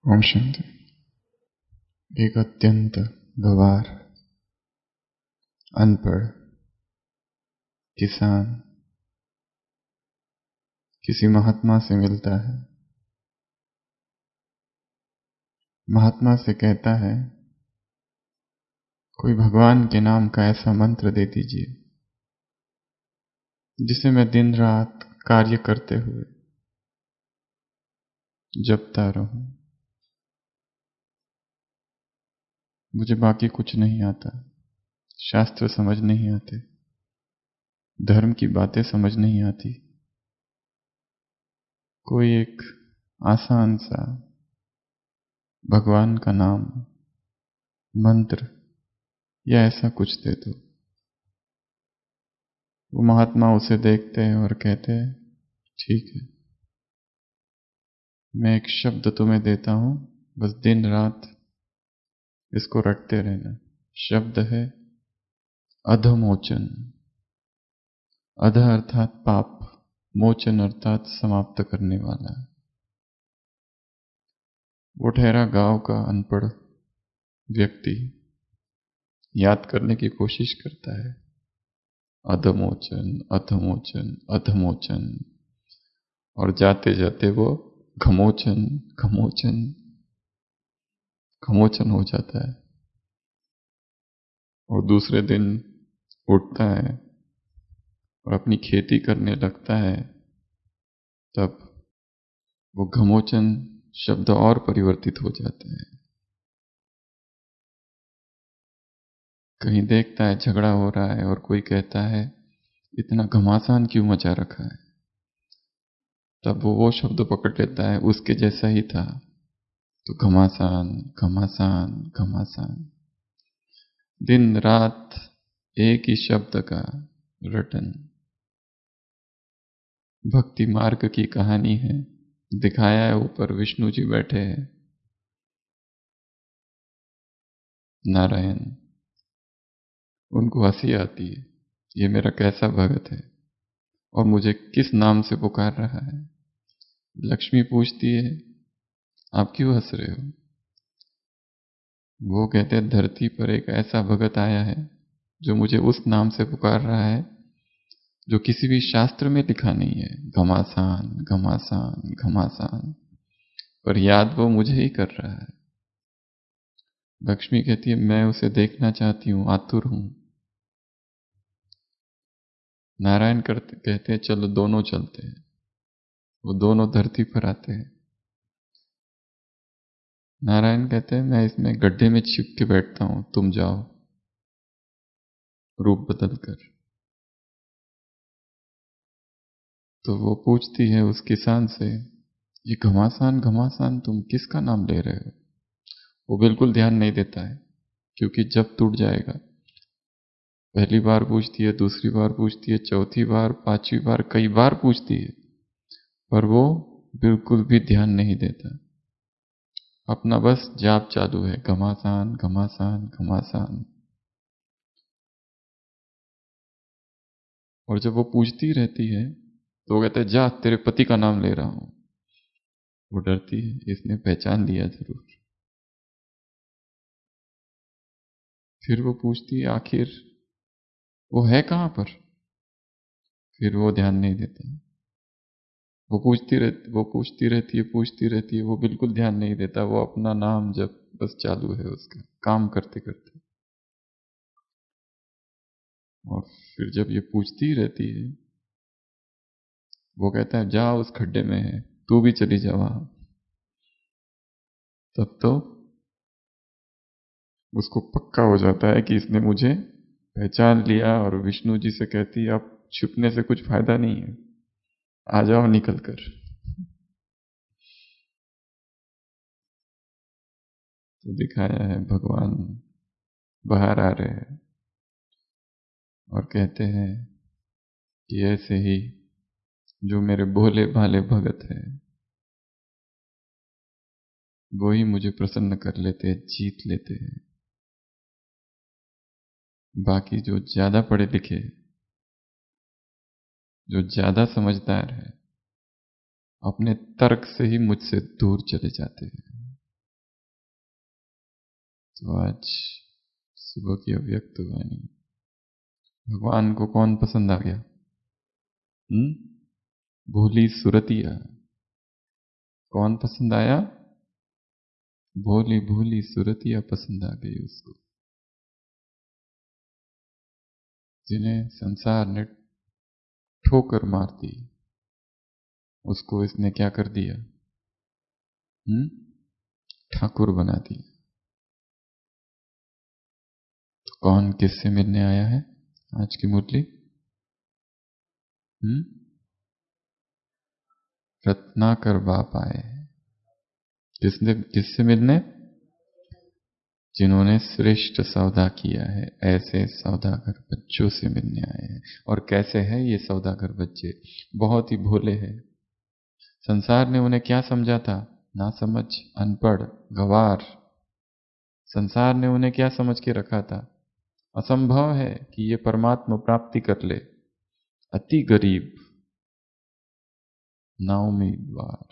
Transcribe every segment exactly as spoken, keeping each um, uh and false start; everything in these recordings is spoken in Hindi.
ओम शांति। एक अत्यंत गवार, अनपढ़ किसान किसी महात्मा से मिलता है। महात्मा से कहता है, कोई भगवान के नाम का ऐसा मंत्र दे दीजिए जिसे मैं दिन रात कार्य करते हुए जपता रहूं। मुझे बाकी कुछ नहीं आता, शास्त्र समझ नहीं आते, धर्म की बातें समझ नहीं आती। कोई एक आसान सा भगवान का नाम, मंत्र या ऐसा कुछ दे दो। वो महात्मा उसे देखते हैं और कहते हैं, ठीक है, मैं एक शब्द तुम्हें देता हूं, बस दिन रात इसको रटते रहना। शब्द है अधमोचन। अध अर्थात पाप, मोचन अर्थात समाप्त करने वाला। वो ठहरा गांव का अनपढ़ व्यक्ति याद करने की कोशिश करता है, अधमोचन अधमोचन अधमोचन, और जाते जाते वो घमोचन घमोचन घमोचन हो जाता है। और दूसरे दिन उठता है और अपनी खेती करने लगता है, तब वो घमोचन शब्द और परिवर्तित हो जाते हैं। कहीं देखता है झगड़ा हो रहा है और कोई कहता है, इतना घमासान क्यों मचा रखा है, तब वो वो शब्द पकड़ लेता है, उसके जैसा ही था, तो घमासान घमासान घमासान। दिन रात एक ही शब्द का रटन। भक्ति मार्ग की कहानी है। दिखाया है ऊपर विष्णु जी बैठे हैं, नारायण। उनको हंसी आती है, ये मेरा कैसा भगत है और मुझे किस नाम से पुकार रहा है। लक्ष्मी पूछती है, आप क्यों हंस रहे हो? वो कहते हैं, धरती पर एक ऐसा भगत आया है जो मुझे उस नाम से पुकार रहा है जो किसी भी शास्त्र में लिखा नहीं है। घमासान घमासान घमासान, पर याद वो मुझे ही कर रहा है। लक्ष्मी कहती है, मैं उसे देखना चाहती हूं, आतुर हूं। नारायण करते कहते हैं, चलो दोनों चलते हैं। वो दोनों धरती पर आते हैं। नारायण कहते हैं, मैं इसमें गड्ढे में छिप के बैठता हूं, तुम जाओ, रूप बदल कर। तो वो पूछती है उस किसान से, ये घमासान घमासान तुम किसका नाम ले रहे हो? वो बिल्कुल ध्यान नहीं देता है, क्योंकि जब टूट जाएगा। पहली बार पूछती है, दूसरी बार पूछती है, चौथी बार, पांचवी बार, कई बार पूछती है, पर वो बिल्कुल भी ध्यान नहीं देता। अपना बस जाप चालू है, घमासान घमासान घमासान। और जब वो पूछती रहती है तो वो कहते हैं, जा, तेरे पति का नाम ले रहा हूं। वो डरती है, इसने पहचान लिया जरूर। फिर वो पूछती है, आखिर वो है कहां पर? फिर वो ध्यान नहीं देता। वो पूछती रहती वो पूछती रहती है पूछती रहती है वो बिल्कुल ध्यान नहीं देता। वो अपना नाम जब बस चालू है उसका, काम करते करते। और फिर जब ये पूछती रहती है, वो कहता है, जा, उस खड्डे में है, तू भी चली जा वहां। तब तो उसको पक्का हो जाता है कि इसने मुझे पहचान लिया, और विष्णु जी से कहती है, अब छुपने से कुछ फायदा नहीं है, आ जाओ निकल कर। तो दिखाया है भगवान बाहर आ रहे हैं और कहते हैं कि ऐसे ही जो मेरे भोले भाले भगत हैं, वो ही मुझे प्रसन्न कर लेते हैं, जीत लेते हैं। बाकी जो ज्यादा पढ़े लिखे, जो ज्यादा समझदार है, अपने तर्क से ही मुझसे दूर चले जाते हैं। तो आज सुबह की अव्यक्त वाणी, भगवान को कौन पसंद आ गया? हम्म भोली सुरतिया। कौन पसंद आया? भोली भोली सुरतिया पसंद आ गई उसको, जिन्हें संसार ने ठोकर मार दी। उसको इसने क्या कर दिया? हम्म ठाकुर बना दिया। तो कौन किससे मिलने आया है आज की मुरली? हम्म रत्नाकर बाप आए हैं। किसने किससे मिलने? जिन्होंने श्रेष्ठ सौदा किया है, ऐसे सौदागर बच्चों से मिलने आए हैं। और कैसे हैं ये सौदागर बच्चे? बहुत ही भोले हैं। संसार ने उन्हें क्या समझा था? ना समझ, अनपढ़, गवार। संसार ने उन्हें क्या समझ के रखा था? असंभव है कि ये परमात्मा प्राप्ति कर ले, अति गरीब, ना उम्मीदवार।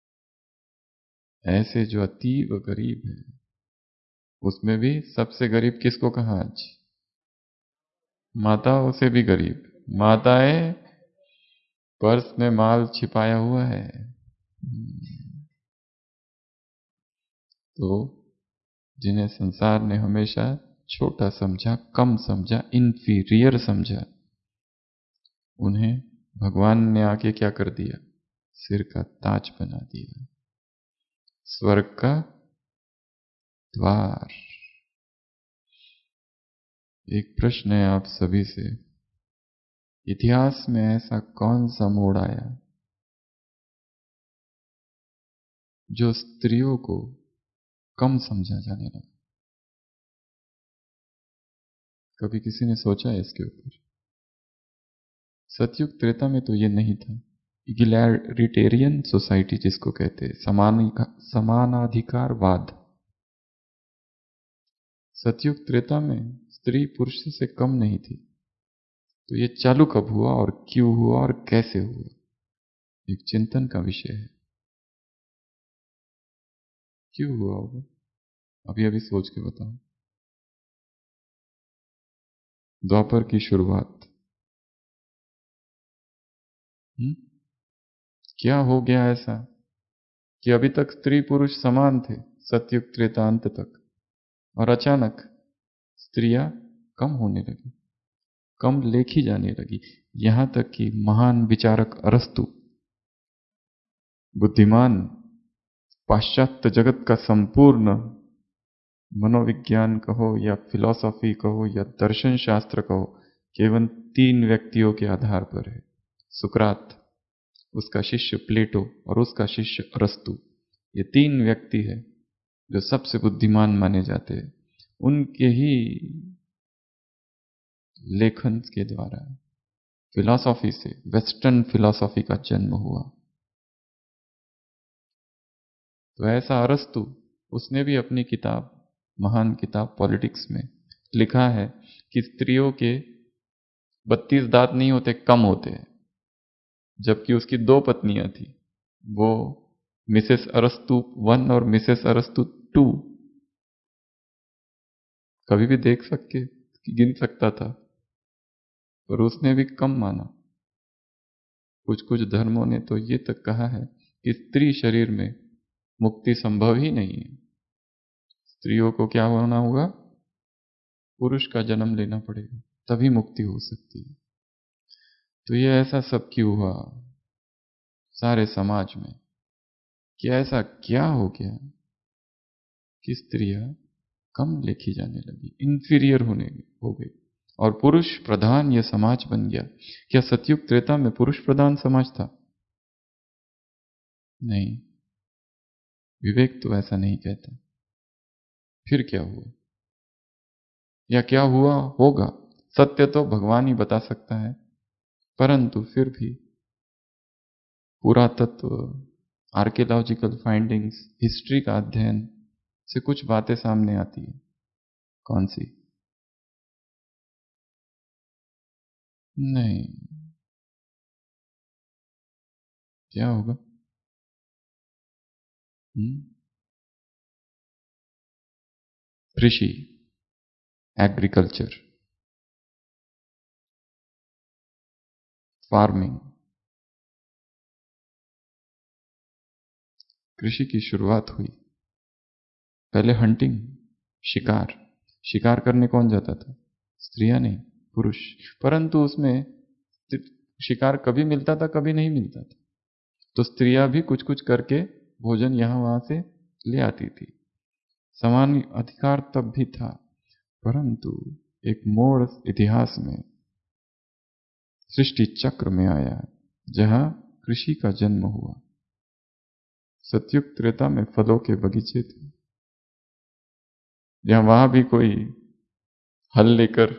ऐसे जो अतीव गरीब है, उसमें भी सबसे गरीब किसको कहा आज? माताओं से भी गरीब। माताएं पर्स में माल छिपाया हुआ है। तो जिन्हें संसार ने हमेशा छोटा समझा, कम समझा, इंफीरियर समझा, उन्हें भगवान ने आके क्या कर दिया? सिर का ताज बना दिया, स्वर्ग का द्वार। एक प्रश्न है आप सभी से, इतिहास में ऐसा कौन सा मोड़ आया जो स्त्रियों को कम समझा जाने लगा? कभी किसी ने सोचा है इसके ऊपर? सतयुग त्रेता में तो ये नहीं था। इगैलिटेरियन सोसाइटी जिसको कहते हैं, समान समानाधिकारवाद। सतयुग त्रेता में स्त्री पुरुष से कम नहीं थी। तो ये चालू कब हुआ और क्यों हुआ और कैसे हुआ, एक चिंतन का विषय है। क्यों हुआ होगा? अभी अभी सोच के बताओ। द्वापर की शुरुआत। हुँ? क्या हो गया ऐसा कि अभी तक स्त्री पुरुष समान थे, सतयुग त्रेता अंत तक, और अचानक स्त्रियां कम होने लगी, कम लेखी जाने लगी। यहां तक कि महान विचारक अरस्तु, बुद्धिमान, पाश्चात्य जगत का संपूर्ण मनोविज्ञान कहो या फिलॉसफी कहो या दर्शन शास्त्र कहो, केवल तीन व्यक्तियों के आधार पर है। सुकरात, उसका शिष्य प्लेटो और उसका शिष्य अरस्तु। ये तीन व्यक्ति है जो सबसे बुद्धिमान माने जाते हैं। उनके ही लेखन के द्वारा फिलॉसफी से, वेस्टर्न फिलॉसफी का जन्म हुआ। तो ऐसा अरस्तु, उसने भी अपनी किताब, महान किताब पॉलिटिक्स में लिखा है कि स्त्रियों के बत्तीस दांत नहीं होते, कम होते हैं। जबकि उसकी दो पत्नियां थी, वो मिसेस अरस्तु वन और मिसेस अरस्तु टू। कभी भी देख सके, गिन सकता था, पर उसने भी कम माना। कुछ कुछ धर्मों ने तो ये तक कहा है कि स्त्री शरीर में मुक्ति संभव ही नहीं है। स्त्रियों को क्या होना होगा? पुरुष का जन्म लेना पड़ेगा, तभी मुक्ति हो सकती है। तो ये ऐसा सब क्यों हुआ सारे समाज में? क्या ऐसा क्या हो गया कि स्त्रियां कम लिखी जाने लगी, इंफीरियर होने हो गई, और पुरुष प्रधान यह समाज बन गया? क्या सतयुग त्रेता में पुरुष प्रधान समाज था? नहीं, विवेक तो ऐसा नहीं कहता। फिर क्या हुआ या क्या हुआ होगा, सत्य तो भगवान ही बता सकता है। परंतु फिर भी पुरातत्व, आर्कियोलॉजिकल फाइंडिंग्स, हिस्ट्री का अध्ययन से कुछ बातें सामने आती है। कौन सी? नहीं, क्या होगा? हम्म कृषि, एग्रीकल्चर, फार्मिंग। कृषि की शुरुआत हुई। पहले हंटिंग, शिकार। शिकार करने कौन जाता था? स्त्रियां नहीं, पुरुष। परंतु उसमें शिकार कभी मिलता था, कभी नहीं मिलता था, तो स्त्रियां भी कुछ कुछ करके भोजन यहां वहां से ले आती थी। समान अधिकार तब भी था, परंतु एक मोड़ इतिहास में, सृष्टि चक्र में आया, जहां कृषि का जन्म हुआ। सतयुग त्रेता में फलों के बगीचे थे, जहां वहां भी कोई हल लेकर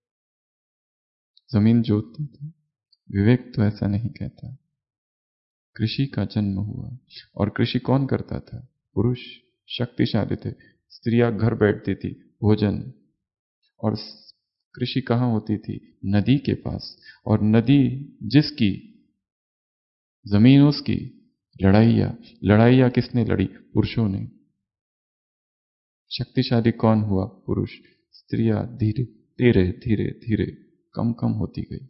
जमीन जोतता था। विवेक तो ऐसा नहीं कहता। कृषि का जन्म हुआ, और कृषि कौन करता था? पुरुष शक्तिशाली थे। स्त्रियां घर बैठती थी, भोजन। और कृषि कहाँ होती थी? नदी के पास। और नदी जिसकी, जमीन उसकी। लड़ाइया लड़ाइया किसने लड़ी? पुरुषों ने। शक्तिशाली कौन हुआ? पुरुष। स्त्रियां धीरे धीरे धीरे धीरे कम कम होती गई।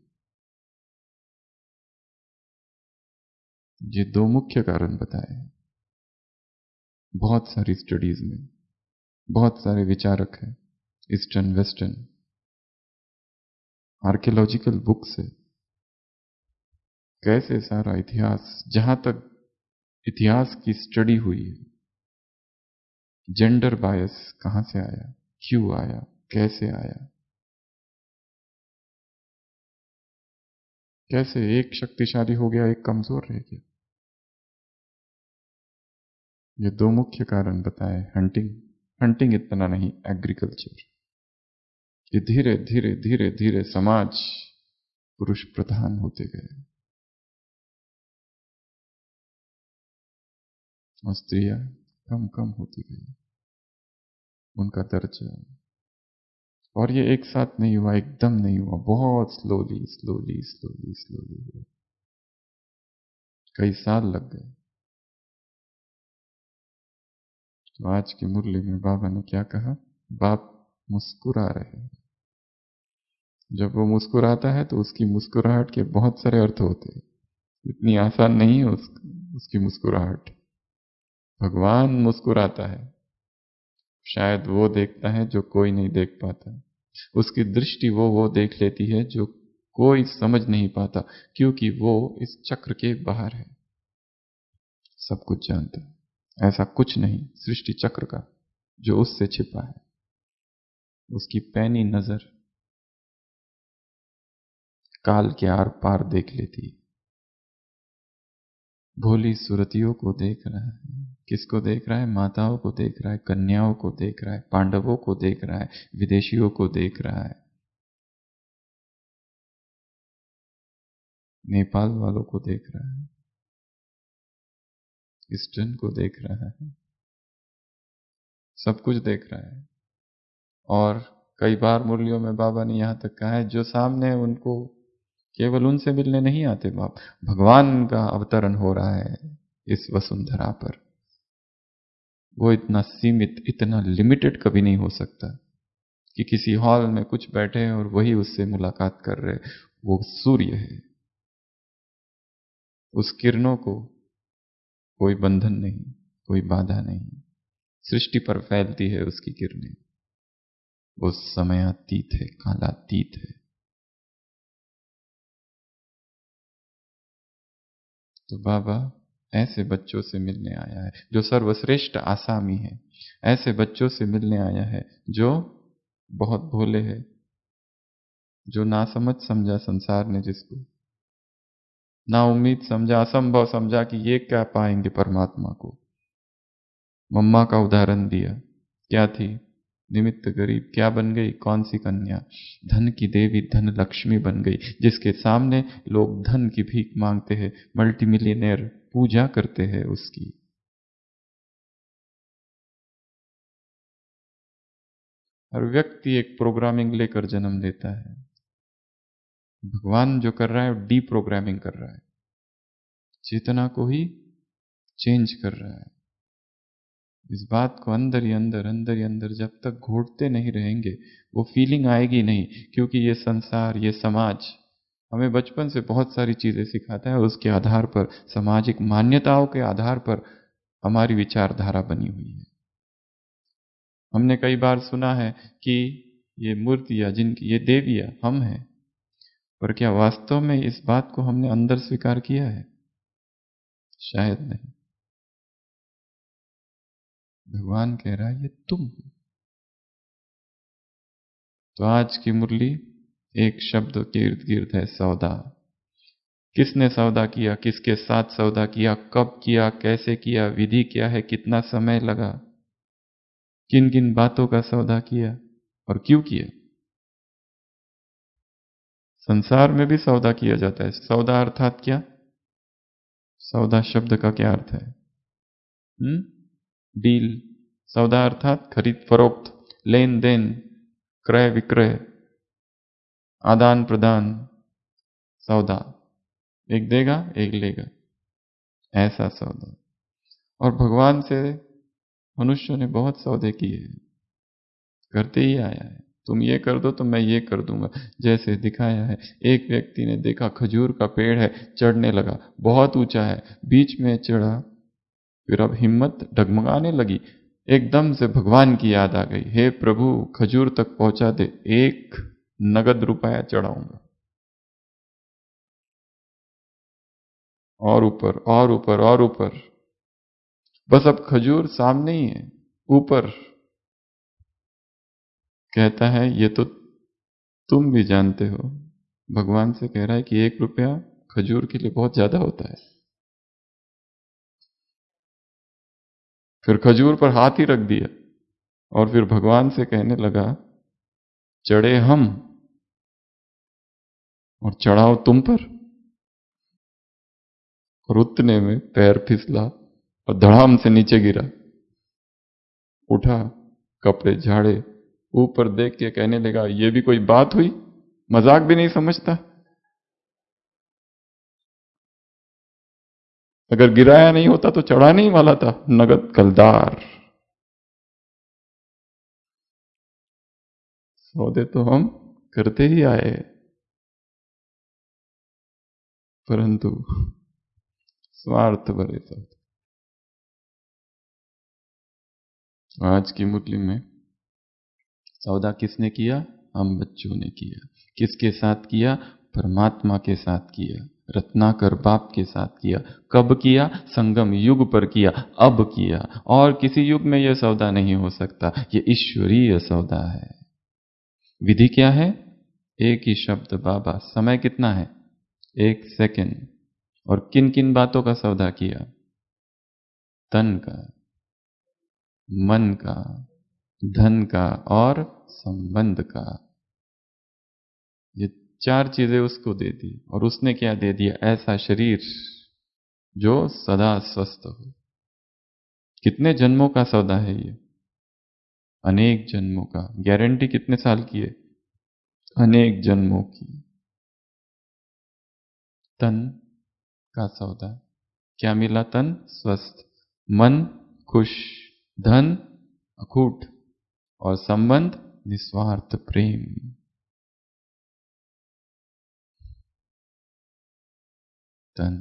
ये दो मुख्य कारण बताए हैं बहुत सारी स्टडीज में। बहुत सारे विचारक हैं, ईस्टर्न वेस्टर्न, आर्कियोलॉजिकल बुक से। कैसे सारा इतिहास, जहां तक इतिहास की स्टडी हुई है, जेंडर बायस कहां से आया, क्यों आया, कैसे आया, कैसे एक शक्तिशाली हो गया, एक कमजोर रह गया। ये दो मुख्य कारण बताए। हंटिंग हंटिंग इतना नहीं, एग्रीकल्चर। ये धीरे धीरे धीरे धीरे समाज पुरुष प्रधान होते गए, और स्त्रियां कम कम होती गई, उनका दर्जा। और ये एक साथ नहीं हुआ, एकदम नहीं हुआ, बहुत स्लोली स्लोली स्लोली स्लोली हुआ। कई साल लग गए। तो आज की मुरली में बाबा ने क्या कहा? बाप मुस्कुरा रहे हैं। जब वो मुस्कुराता है तो उसकी मुस्कुराहट के बहुत सारे अर्थ होते हैं। इतनी आसान नहीं है उस, उसकी मुस्कुराहट। भगवान मुस्कुराता है, शायद वो देखता है जो कोई नहीं देख पाता। उसकी दृष्टि वो वो देख लेती है जो कोई समझ नहीं पाता, क्योंकि वो इस चक्र के बाहर है, सब कुछ जानता है। ऐसा कुछ नहीं सृष्टि चक्र का जो उससे छिपा है। उसकी पैनी नजर काल के आर पार देख लेती। भोली सुरतियों को देख रहा है। किसको देख रहा है? माताओं को देख रहा है, कन्याओं को देख रहा है, पांडवों को देख रहा है, विदेशियों को देख रहा है, नेपाल वालों को देख रहा है, ईस्टर्न को देख रहा है, सब कुछ देख रहा है। और कई बार मुरलियों में बाबा ने यहां तक कहा है, जो सामने है उनको केवल उनसे मिलने नहीं आते बाप, भगवान का अवतरण हो रहा है इस वसुंधरा पर। वो इतना सीमित, इतना लिमिटेड कभी नहीं हो सकता कि किसी हॉल में कुछ बैठे हैं और वही उससे मुलाकात कर रहे। वो सूर्य है, उस किरणों को कोई बंधन नहीं, कोई बाधा नहीं। सृष्टि पर फैलती है उसकी किरणें। वो समयातीत है, कालातीत है। तो बाबा ऐसे बच्चों से मिलने आया है जो सर्वश्रेष्ठ आसामी है। ऐसे बच्चों से मिलने आया है जो बहुत भोले हैं, जो ना समझ समझा संसार ने, जिसको ना उम्मीद समझा, असंभव समझा कि ये क्या पाएंगे परमात्मा को। मम्मा का उदाहरण दिया, क्या थी? निमित्त गरीब। क्या बन गई? कौन सी कन्या? धन की देवी, धन लक्ष्मी बन गई, जिसके सामने लोग धन की भीख मांगते हैं, मल्टी मिलियनेयर पूजा करते हैं उसकी। हर व्यक्ति एक प्रोग्रामिंग लेकर जन्म लेता है। भगवान जो कर रहा है वो डी प्रोग्रामिंग कर रहा है, चेतना को ही चेंज कर रहा है। इस बात को अंदर ही अंदर अंदर ही अंदर जब तक घोटते नहीं रहेंगे वो फीलिंग आएगी नहीं। क्योंकि ये संसार, ये समाज हमें बचपन से बहुत सारी चीजें सिखाता है और उसके आधार पर, सामाजिक मान्यताओं के आधार पर हमारी विचारधारा बनी हुई है। हमने कई बार सुना है कि ये मूर्तियां, जिनकी ये देवियां हम हैं, पर क्या वास्तव में इस बात को हमने अंदर स्वीकार किया है? शायद नहीं। भगवान कह रहा है ये तुम हो। तो आज की मुरली एक शब्द के इर्द गिर्द है, सौदा। किसने सौदा किया, किसके साथ सौदा किया, कब किया, कैसे किया, विधि क्या है, कितना समय लगा, किन किन बातों का सौदा किया और क्यों किया। संसार में भी सौदा किया जाता है। सौदा अर्थात क्या? सौदा शब्द का क्या अर्थ है? Hmm deal. सौदा अर्थात खरीद फरोख्त, लेन देन, क्रय विक्रय, आदान प्रदान। सौदा, एक देगा एक लेगा, ऐसा सौदा। और भगवान से मनुष्यों ने बहुत सौदे किए हैं, करते ही आया है। तुम ये कर दो तो मैं ये कर दूंगा। जैसे दिखाया है, एक व्यक्ति ने देखा खजूर का पेड़ है, चढ़ने लगा, बहुत ऊंचा है, बीच में चढ़ा, फिर अब हिम्मत डगमगाने लगी। एकदम से भगवान की याद आ गई, हे प्रभु खजूर तक पहुंचा दे, एक नगद रुपया चढ़ाऊंगा। और ऊपर और ऊपर और ऊपर, बस अब खजूर सामने ही है, ऊपर। कहता है ये तो तुम भी जानते हो। भगवान से कह रहा है कि एक रुपया खजूर के लिए बहुत ज्यादा होता है। फिर खजूर पर हाथ ही रख दिया और फिर भगवान से कहने लगा, चढ़े हम और चढ़ाओ तुम पर। और उतने में पैर फिसला और धड़ाम से नीचे गिरा। उठा, कपड़े झाड़े, ऊपर देख के कहने लगा, ये भी कोई बात हुई, मजाक भी नहीं समझता। अगर गिराया नहीं होता तो चढ़ाने ही वाला था, नगद कलदार। सौदे तो हम करते ही आए, परंतु स्वार्थ भरे सौदे। आज की मुरली में सौदा किसने किया? हम बच्चों ने किया। किसके साथ किया? परमात्मा के साथ किया, रत्नाकर बाप के साथ किया। कब किया? संगम युग पर किया, अब किया। और किसी युग में यह सौदा नहीं हो सकता, यह ईश्वरीय सौदा है। विधि क्या है? एक ही शब्द बाबा। समय कितना है? एक सेकंड। और किन किन बातों का सौदा किया? तन का, मन का, धन का और संबंध का। ये चार चीजें उसको दे दी। और उसने क्या दे दिया? ऐसा शरीर जो सदा स्वस्थ हो। कितने जन्मों का सौदा है ये? अनेक जन्मों का। गारंटी कितने साल की है? अनेक जन्मों की। तन का सौदा क्या मिला? तन स्वस्थ, मन खुश, धन अखूट और संबंध निस्वार्थ प्रेम। तन,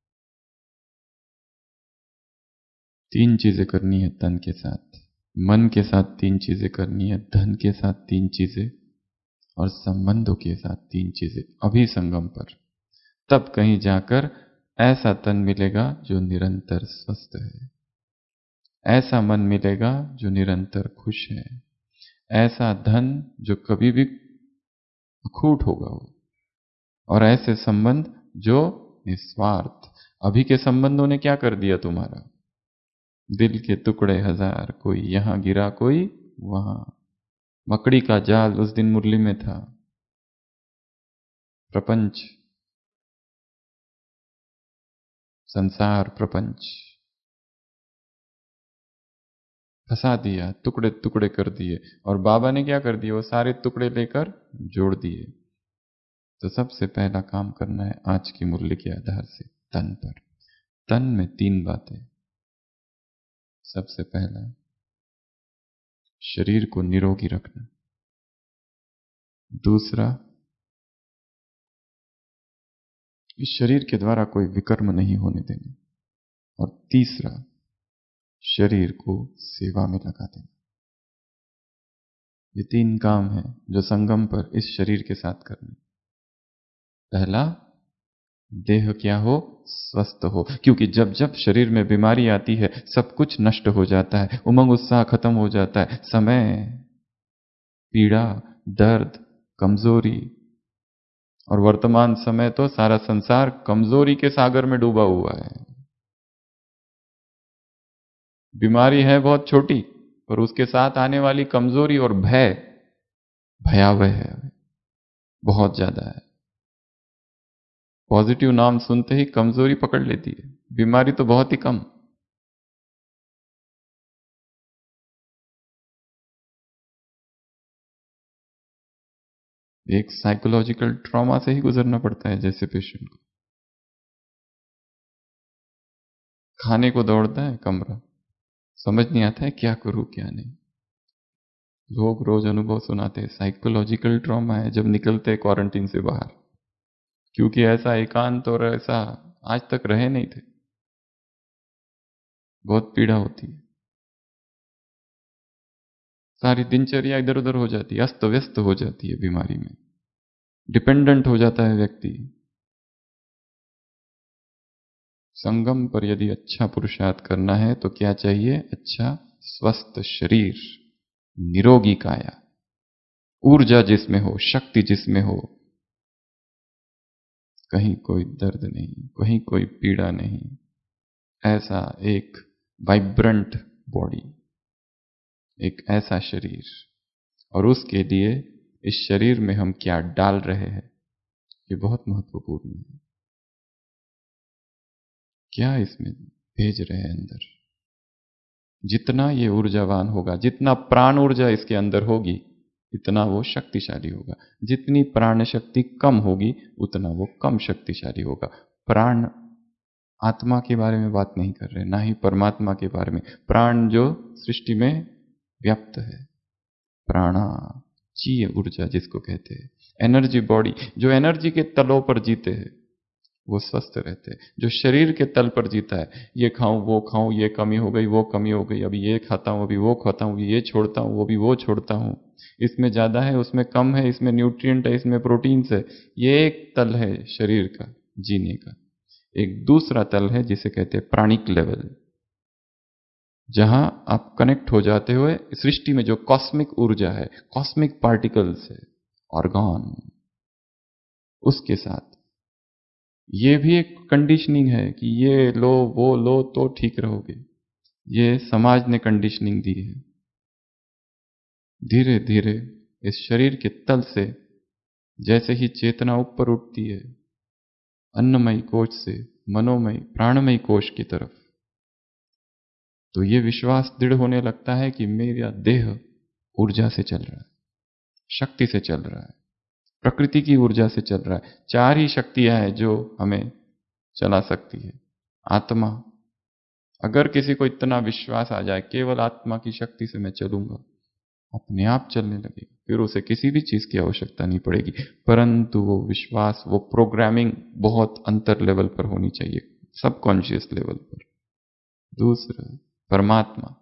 तीन चीजें करनी है तन के साथ, मन के साथ तीन चीजें करनी है, धन के साथ तीन चीजें और संबंधों के साथ तीन चीजें, अभी संगम पर। तब कहीं जाकर ऐसा तन मिलेगा जो निरंतर स्वस्थ है, ऐसा मन मिलेगा जो निरंतर खुश है, ऐसा धन जो कभी भी अखूट होगा वो, और ऐसे संबंध जो निस्वार्थ। अभी के संबंधों ने क्या कर दिया तुम्हारा? दिल के टुकड़े हजार, कोई यहां गिरा कोई वहां। मकड़ी का जाल उस दिन मुरली में था। प्रपंच, संसार प्रपंच फंसा दिया, टुकड़े टुकड़े कर दिए। और बाबा ने क्या कर दिया? वो सारे टुकड़े लेकर जोड़ दिए। तो सबसे पहला काम करना है आज की मुरली के आधार से, तन पर। तन में तीन बातें, सबसे पहला शरीर को निरोगी रखना, दूसरा इस शरीर के द्वारा कोई विकर्म नहीं होने देना, और तीसरा शरीर को सेवा में लगा देना। ये तीन काम हैं जो संगम पर इस शरीर के साथ करने। पहला, देह क्या हो? स्वस्थ हो, क्योंकि जब जब शरीर में बीमारी आती है सब कुछ नष्ट हो जाता है, उमंग उत्साह खत्म हो जाता है, समय, पीड़ा, दर्द, कमजोरी, और वर्तमान समय तो सारा संसार कमजोरी के सागर में डूबा हुआ है। बीमारी है बहुत छोटी, पर उसके साथ आने वाली कमजोरी और भय भयावह है, बहुत ज्यादा है। पॉजिटिव नाम सुनते ही कमजोरी पकड़ लेती है, बीमारी तो बहुत ही कम। एक साइकोलॉजिकल ट्रॉमा से ही गुजरना पड़ता है जैसे पेशेंट को। खाने को दौड़ता है कमरा, समझ नहीं आता है क्या करूं क्या नहीं। लोग रोज अनुभव सुनाते हैं, साइकोलॉजिकल ट्रॉमा है जब निकलते हैं क्वारंटीन से बाहर, क्योंकि ऐसा एकांत और ऐसा आज तक रहे नहीं थे। बहुत पीड़ा होती है, सारी दिनचर्या इधर उधर हो जाती है, अस्त व्यस्त हो जाती है, बीमारी में डिपेंडेंट हो जाता है व्यक्ति। संगम पर यदि अच्छा पुरुषार्थ करना है तो क्या चाहिए? अच्छा स्वस्थ शरीर, निरोगी काया, ऊर्जा जिसमें हो, शक्ति जिसमें हो, कहीं कोई दर्द नहीं, कहीं कोई पीड़ा नहीं, ऐसा एक वाइब्रेंट बॉडी, एक ऐसा शरीर। और उसके लिए इस शरीर में हम क्या डाल रहे हैं ये बहुत महत्वपूर्ण है। क्या इसमें भेज रहे हैं अंदर? जितना ये ऊर्जावान होगा, जितना प्राण ऊर्जा इसके अंदर होगी, इतना वो शक्तिशाली होगा। जितनी प्राण शक्ति कम होगी उतना वो कम शक्तिशाली होगा। प्राण आत्मा के बारे में बात नहीं कर रहे, ना ही परमात्मा के बारे में। प्राण जो सृष्टि में व्याप्त है, प्राणा चीय ऊर्जा जिसको कहते हैं, एनर्जी बॉडी, जो एनर्जी के तलों पर जीते हैं वो स्वस्थ रहते हैं। जो शरीर के तल पर जीता है, ये खाऊं वो खाऊं, ये कमी हो गई वो कमी हो गई, अभी ये खाता हूं अभी वो खाता हूं, ये छोड़ता हूं वो भी वो छोड़ता हूं, इसमें ज्यादा है उसमें कम है, इसमें न्यूट्रिएंट है इसमें प्रोटीन्स है, ये एक तल है शरीर का जीने का। एक दूसरा तल है जिसे कहते हैं प्राणिक लेवल, जहां आप कनेक्ट हो जाते हुए सृष्टि में जो कॉस्मिक ऊर्जा है, कॉस्मिक पार्टिकल्स है, ऑर्गन, उसके साथ। ये भी एक कंडीशनिंग है कि ये लो वो लो तो ठीक रहोगे, ये समाज ने कंडीशनिंग दी है। धीरे धीरे इस शरीर के तल से जैसे ही चेतना ऊपर उठती है अन्नमय कोश से मनोमय प्राणमय कोश की तरफ, तो ये विश्वास दृढ़ होने लगता है कि मेरा देह ऊर्जा से चल रहा है, शक्ति से चल रहा है, प्रकृति की ऊर्जा से चल रहा है। चार ही शक्तियां हैं जो हमें चला सकती है। आत्मा, अगर किसी को इतना विश्वास आ जाए केवल आत्मा की शक्ति से मैं चलूंगा, अपने आप चलने लगेगा, फिर उसे किसी भी चीज की आवश्यकता नहीं पड़ेगी। परंतु वो विश्वास, वो प्रोग्रामिंग बहुत अंतर लेवल पर होनी चाहिए, सबकॉन्शियस लेवल पर। दूसरा परमात्मा,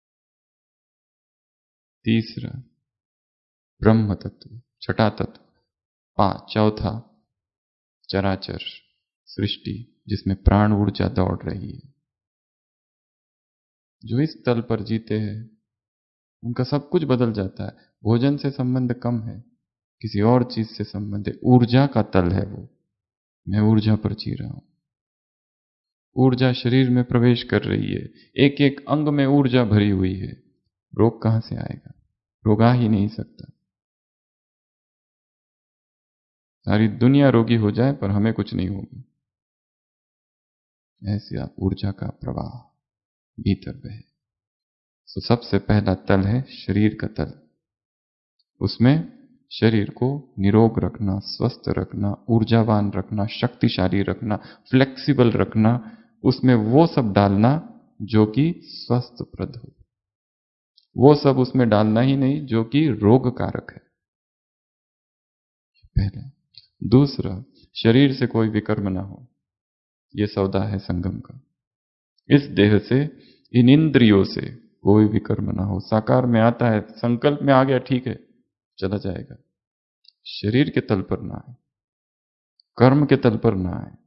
तीसरा ब्रह्म तत्व, छठा तत्व, पांच चौथा चराचर सृष्टि जिसमें प्राण ऊर्जा दौड़ रही है। जो इस तल पर जीते हैं उनका सब कुछ बदल जाता है। भोजन से संबंध कम है, किसी और चीज से संबंध है, ऊर्जा का तल है वो। मैं ऊर्जा पर जी रहा हूं, ऊर्जा शरीर में प्रवेश कर रही है, एक एक अंग में ऊर्जा भरी हुई है। रोग कहां से आएगा? रोग आ ही नहीं सकता। सारी दुनिया रोगी हो जाए पर हमें कुछ नहीं होगा। ऐसे आप ऊर्जा का प्रवाह भीतर बहे। तो सबसे पहला तल है शरीर का तल, उसमें शरीर को निरोग रखना, स्वस्थ रखना, ऊर्जावान रखना, शक्तिशाली रखना, फ्लेक्सिबल रखना, उसमें वो सब डालना जो कि स्वस्थप्रद हो। वो सब उसमें डालना ही नहीं जो कि रोग कारक है, पहला। दूसरा, शरीर से कोई विकर्म ना हो, ये सौदा है संगम का। इस देह से, इन इंद्रियों से कोई विकर्म ना हो। साकार में आता है, संकल्प में आ गया, ठीक है, चला जाएगा। शरीर के तल पर ना आए, कर्म के तल पर ना आए।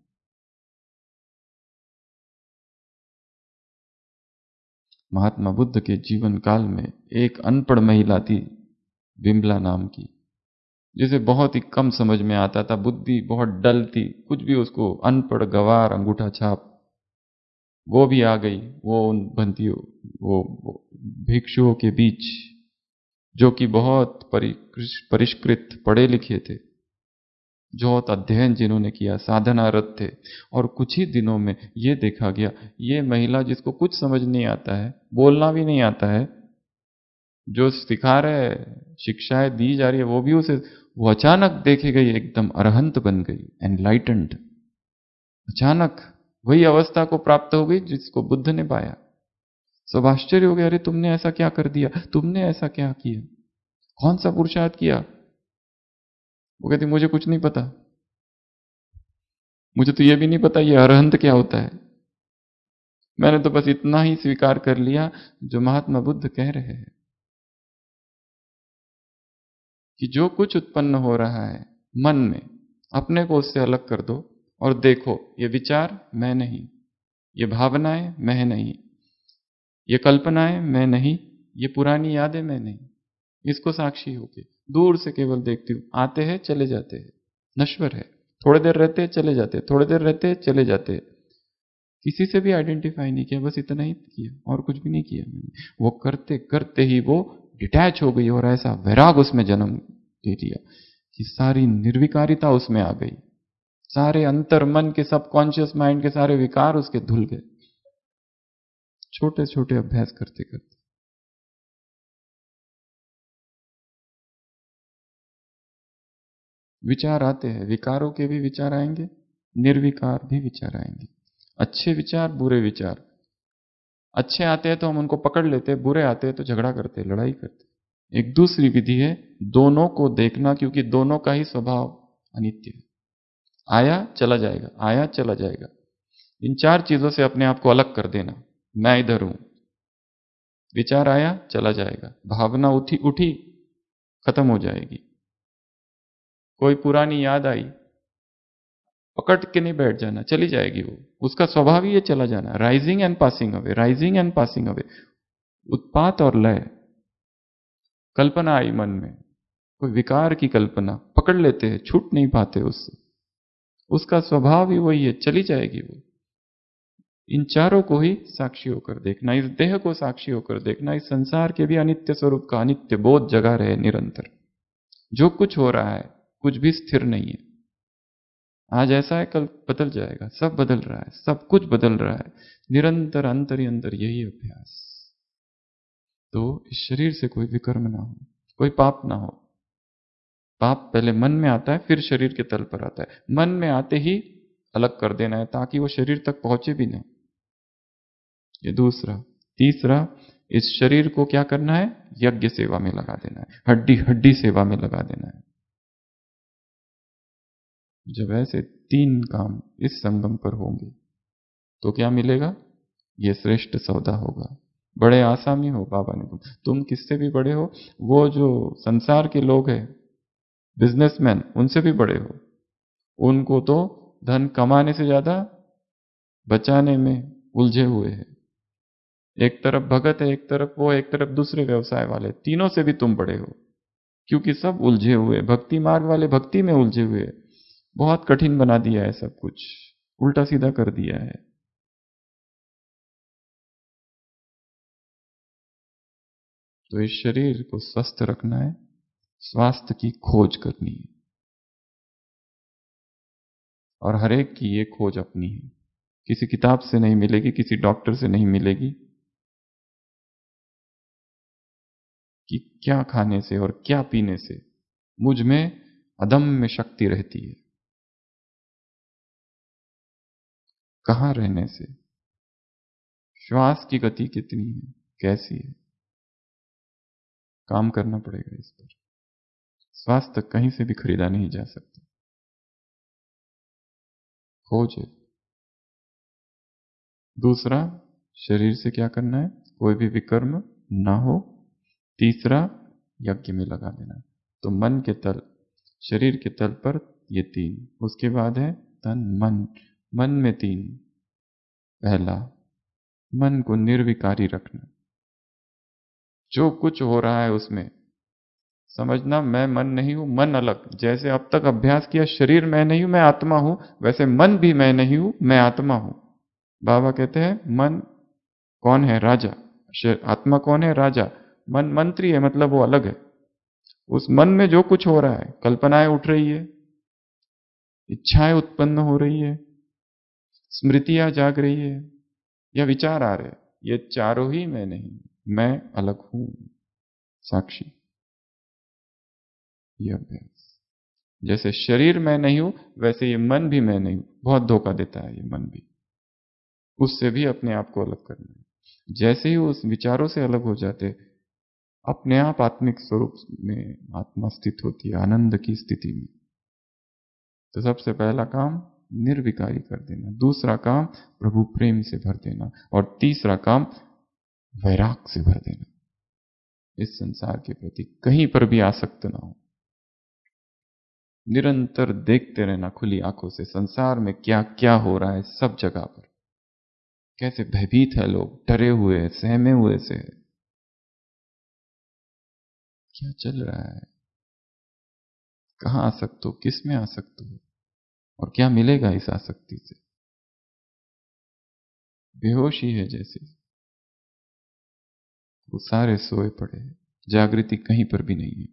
महात्मा बुद्ध के जीवन काल में एक अनपढ़ महिला थी, बिमला नाम की, जिसे बहुत ही कम समझ में आता था, बुद्धि बहुत डल थी, कुछ भी उसको अनपढ़, गवार, अंगूठा छाप, वो भी आ गई। वो उन बंदियों, वो, वो भिक्षुओं के बीच, जो कि बहुत परिष्कृत, पढ़े लिखे थे, जो अध्ययन जिन्होंने किया, साधनारत थे, और कुछ ही दिनों में ये देखा गया, ये महिला जिसको कुछ समझ नहीं आता है, बोलना भी नहीं आता है, जो सिखा रहे, शिक्षाएं दी जा रही है, वो भी उसे, वो अचानक देखे गई एकदम अरहंत बन गई, एनलाइटेंड। अचानक वही अवस्था को प्राप्त हो गई जिसको बुद्ध ने पाया। सब आश्चर्य हो गया, अरे तुमने ऐसा क्या कर दिया, तुमने ऐसा क्या किया, कौन सा पुरुषार्थ किया? वो कहती मुझे कुछ नहीं पता, मुझे तो यह भी नहीं पता ये अरहंत क्या होता है। मैंने तो बस इतना ही स्वीकार कर लिया जो महात्मा बुद्ध कह रहे हैं, कि जो कुछ उत्पन्न हो रहा है मन में, अपने को उससे अलग कर दो और देखो, ये विचार मैं नहीं, ये भावनाएं मैं नहीं, ये कल्पनाएं मैं नहीं, ये पुरानी यादें मैं नहीं। इसको साक्षी होके दूर से केवल देखती हूं, आते हैं चले जाते हैं, नश्वर है, थोड़ी देर रहते हैं चले जाते हैं, थोड़ी देर रहते हैं चले जाते हैं। किसी से भी आइडेंटिफाई नहीं किया, बस इतना ही किया और कुछ भी नहीं किया मैंने। वो करते करते ही वो डिटैच हो गई और ऐसा वैराग उसमें जन्म ले लिया कि सारी निर्विकारिता उसमें आ गई, सारे अंतर मन के, सबकॉन्शियस माइंड के सारे विकार उसके धुल गए, छोटे छोटे अभ्यास करते करते। विचार आते हैं, विकारों के भी विचार आएंगे, निर्विकार भी विचार आएंगे, अच्छे विचार, बुरे विचार। अच्छे आते हैं तो हम उनको पकड़ लेते हैं, बुरे आते हैं तो झगड़ा करते हैं, लड़ाई करते हैं। एक दूसरी विधि है दोनों को देखना, क्योंकि दोनों का ही स्वभाव अनित्य है। आया चला जाएगा, आया चला जाएगा। इन चार चीजों से अपने आप को अलग कर देना। मैं इधर हूं, विचार आया चला जाएगा, भावना उठी उठी खत्म हो जाएगी, कोई पुरानी याद आई, पकड़ के नहीं बैठ जाना, चली जाएगी वो, उसका स्वभाव ही ये चला जाना, rising and passing away, rising and passing away, उत्पात और लय। कल्पना आई मन में, कोई विकार की कल्पना, पकड़ लेते हैं, छूट नहीं पाते उससे, उसका स्वभाव ही वही है, चली जाएगी वो। इन चारों को ही साक्षी होकर देखना, इस देह को साक्षी होकर देखना, इस संसार के भी अनित्य स्वरूप का अनित्य बोध जगा रहे निरंतर। जो कुछ हो रहा है कुछ भी स्थिर नहीं है, आज ऐसा है कल बदल जाएगा, सब बदल रहा है, सब कुछ बदल रहा है, निरंतर अंतर ही अंतर, यही अभ्यास। तो इस शरीर से कोई विकर्म ना हो, कोई पाप ना हो। पाप पहले मन में आता है, फिर शरीर के तल पर आता है। मन में आते ही अलग कर देना है ताकि वो शरीर तक पहुंचे भी ना। ये दूसरा। तीसरा, इस शरीर को क्या करना है, यज्ञ सेवा में लगा देना है, हड्डी हड्डी सेवा में लगा देना है। जब ऐसे तीन काम इस संगम पर होंगे तो क्या मिलेगा, ये श्रेष्ठ सौदा होगा। बड़े आसामी हो बाबा ने, तुम तुम किससे भी बड़े हो, वो जो संसार के लोग हैं, बिजनेसमैन, उनसे भी बड़े हो, उनको तो धन कमाने से ज्यादा बचाने में उलझे हुए हैं। एक तरफ भगत है, एक तरफ वो, एक तरफ दूसरे व्यवसाय वाले, तीनों से भी तुम बड़े हो, क्योंकि सब उलझे हुए। भक्ति मार्ग वाले भक्ति में उलझे हुए, बहुत कठिन बना दिया है, सब कुछ उल्टा सीधा कर दिया है। तो इस शरीर को स्वस्थ रखना है, स्वास्थ्य की खोज करनी है, और हर एक की ये खोज अपनी है, किसी किताब से नहीं मिलेगी, किसी डॉक्टर से नहीं मिलेगी कि क्या खाने से और क्या पीने से मुझ में अदम्य शक्ति रहती है, कहां रहने से। श्वास की गति कितनी है, कैसी है, काम करना पड़ेगा इस पर। स्वास्थ्य कहीं से भी खरीदा नहीं जा सकता, खोज है। दूसरा, शरीर से क्या करना है, कोई भी विकर्म ना हो। तीसरा, यज्ञ में लगा देना। तो मन के तल, शरीर के तल पर ये तीन। उसके बाद है तन मन। मन में तीन। पहला, मन को निर्विकारी रखना। जो कुछ हो रहा है उसमें समझना मैं मन नहीं हूं, मन अलग। जैसे अब तक अभ्यास किया शरीर मैं नहीं हूं, मैं आत्मा हूं, वैसे मन भी मैं नहीं हूं, मैं आत्मा हूं। बाबा कहते हैं मन कौन है, राजा। आत्मा कौन है, राजा। मन मंत्री है, मतलब वो अलग है। उस मन में जो कुछ हो रहा है, कल्पनाएं उठ रही है, इच्छाएं उत्पन्न हो रही है, स्मृतियां जाग रही है, या विचार आ रहे हैं, ये चारों ही मैं नहीं, मैं अलग हूं, साक्षी। ये अभ्यास। जैसे शरीर मैं नहीं हूं, वैसे ये मन भी मैं नहीं हूं। बहुत धोखा देता है ये मन भी। उससे भी अपने आप को अलग करना है। जैसे ही उस विचारों से अलग हो जाते, अपने आप आत्मिक स्वरूप में आत्मा स्थित होती है, आनंद की स्थिति में। तो सबसे पहला काम निर्विकारी कर देना। दूसरा काम प्रभु प्रेम से भर देना। और तीसरा काम वैराग से भर देना। इस संसार के प्रति कहीं पर भी आसक्त ना हो। निरंतर देखते रहना खुली आंखों से संसार में क्या क्या हो रहा है, सब जगह पर। कैसे भयभीत है लोग, डरे हुए हैं, सहमे हुए से। क्या चल रहा है, कहां आसक्त हो, किस में आसक्त हो, और क्या मिलेगा इस आसक्ति से। बेहोशी है जैसे, वो सारे सोए पड़े हैं, जागृति कहीं पर भी नहीं है।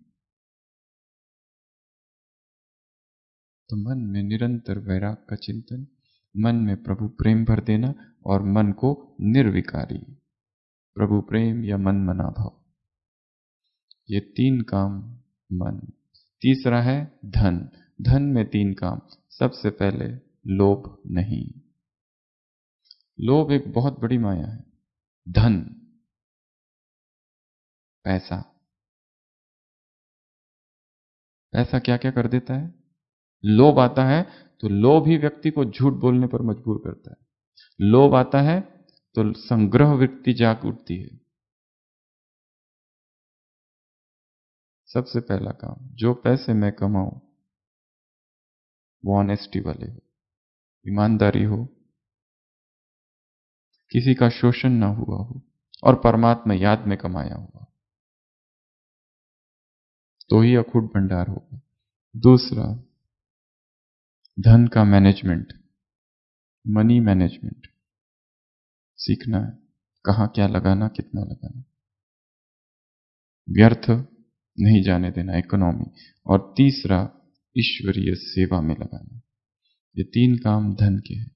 तो मन में निरंतर वैराग का चिंतन, मन में प्रभु प्रेम भर देना, और मन को निर्विकारी, प्रभु प्रेम या मन मना भाव, ये तीन काम मन। तीसरा है धन। धन में तीन काम। सबसे पहले लोभ नहीं। लोभ एक बहुत बड़ी माया है। धन, पैसा। पैसा क्या क्या कर देता है, लोभ आता है तो लोभ ही व्यक्ति को झूठ बोलने पर मजबूर करता है। लोभ आता है तो संग्रह वृत्ति जाग उठती है। सबसे पहला काम, जो पैसे मैं कमाऊं वो ऑनेस्टी वाले हो, ईमानदारी हो, किसी का शोषण ना हुआ हो, और परमात्मा याद में कमाया हुआ, तो ही अखूट भंडार होगा। दूसरा, धन का मैनेजमेंट, मनी मैनेजमेंट सीखना है। कहां क्या लगाना, कितना लगाना, व्यर्थ नहीं जाने देना, इकोनॉमी। और तीसरा, ईश्वरीय सेवा में लगाना। ये तीन काम धन के हैं।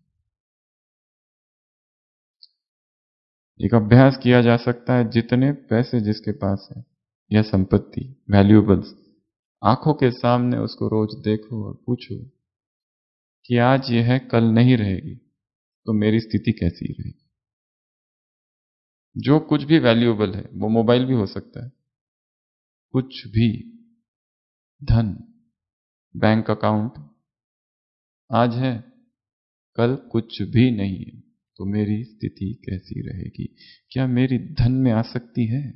एक अभ्यास किया जा सकता है, जितने पैसे जिसके पास है या संपत्ति, वैल्यूएबल्स, आंखों के सामने उसको रोज देखो और पूछो कि आज ये है, कल नहीं रहेगी, तो मेरी स्थिति कैसी रहेगी। जो कुछ भी वैल्यूएबल है, वो मोबाइल भी हो सकता है, कुछ भी, धन, बैंक अकाउंट, आज है, कल कुछ भी नहीं है, तो मेरी स्थिति कैसी रहेगी। क्या मेरी धन में आसक्ति है।